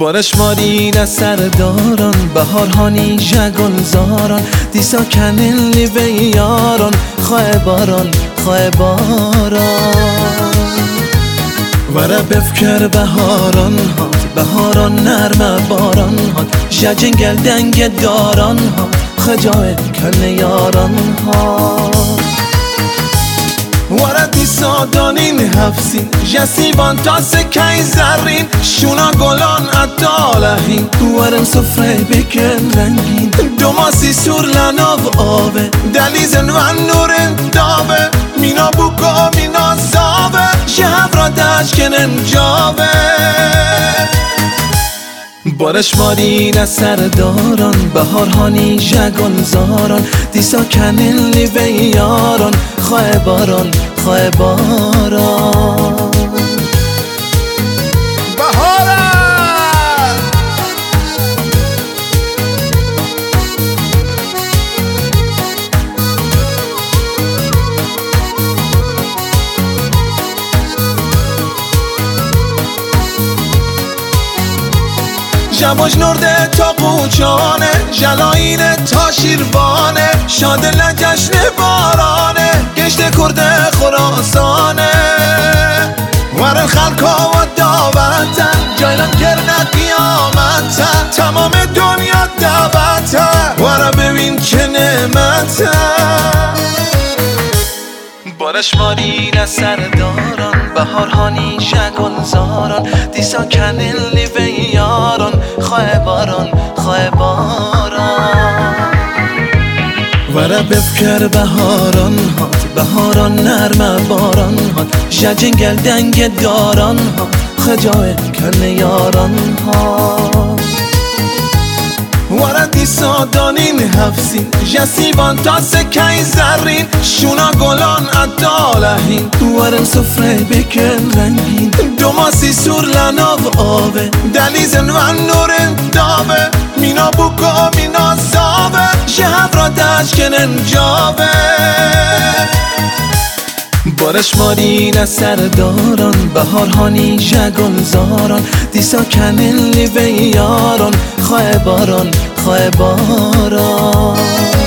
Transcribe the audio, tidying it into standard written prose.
بارش مارین سرداران بهارهانی جگلزاران دیسا کنن لیوه یاران خواه باران وره بفکر بهاران هات بهاران نرمه باران هات جنگل دنگ داران هات خجای کل یاران هات وره دیسا دانین هفسین جسیبان تا سکای زرین شونا گلان اتالهین ورن سفره بکن رنگین دوماسی سور لناو آوه دلیزن و نورن داوه مینا بوکا مینا زاوه شهب را دشکنن جاوه بارش مارین سرداران بهارهانی جگلزاران دیسا کنن لیوه یاران خواه باران جواج نرده تا قوچانه جلاین تا شیروانه شادل جشن بارانه گشت کرده خراسانه ورن خلقا و دعوتن جایلان گرنه قیامتن تمام دنیا دعوتن ورن ببین چه نعمتن بارش مارین سرداران بهارهانی جگلزاران دیسا کنن لیوه یاران خواه باران وره بفکر بهاران هات بهاران نرمه باران هات جنگل دنگ داران هات خجای کل یاران هات وره دیسا دانین هفسین جسیبان تا سکای زرین شونا گلان اتالهین ورن سفره بکن رنگین دوماسی سور لناو آوه دلیزن و نورن داوه مینا بوکا مینا زاوه شهب را دشکنن جاوه بارش مارین سرداران بهارهانی جگلزاران دیسا کنن لیوه یاران خواه باران